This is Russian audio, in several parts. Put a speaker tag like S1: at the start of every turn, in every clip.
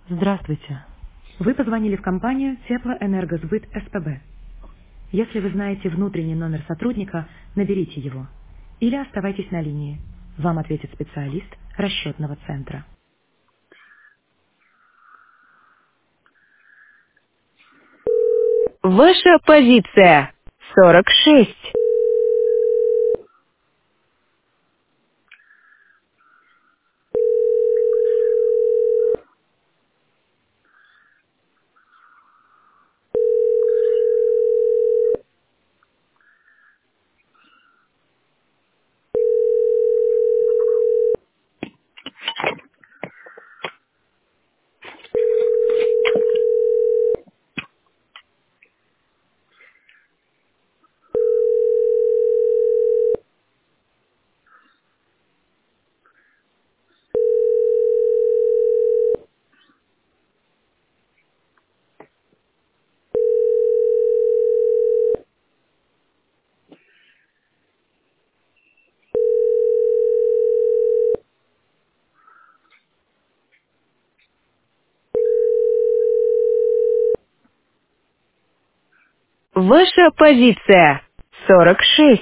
S1: Здравствуйте. Вы позвонили в компанию Теплоэнергосбыт СПБ. Если вы знаете внутренний номер сотрудника, наберите его. Или оставайтесь на линии. Вам ответит специалист расчетного центра.
S2: Ваша позиция 46. Ваша позиция 46.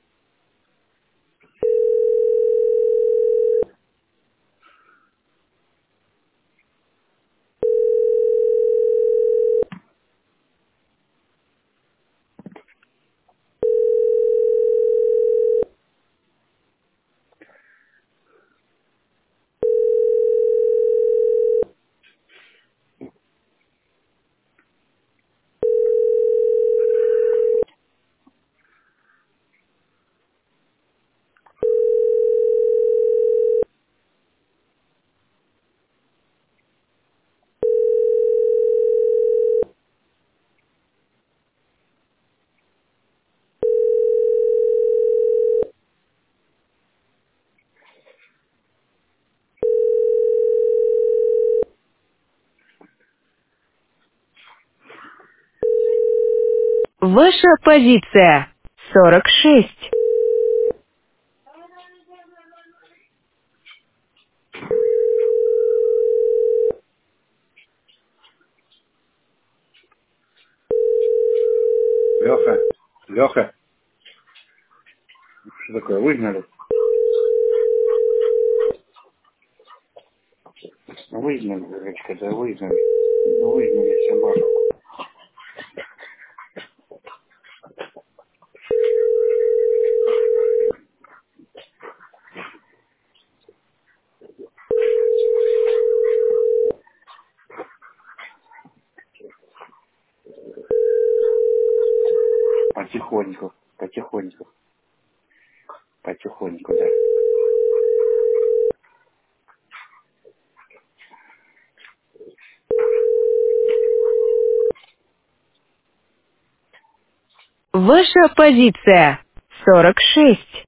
S2: Ваша позиция 46.
S3: Леха, Леха, что такое, выгнали? Выгнали, дурачка, да выгнали. Выгнали собаку. Потихоньку, потихоньку, потихоньку, да.
S2: Ваша позиция 46.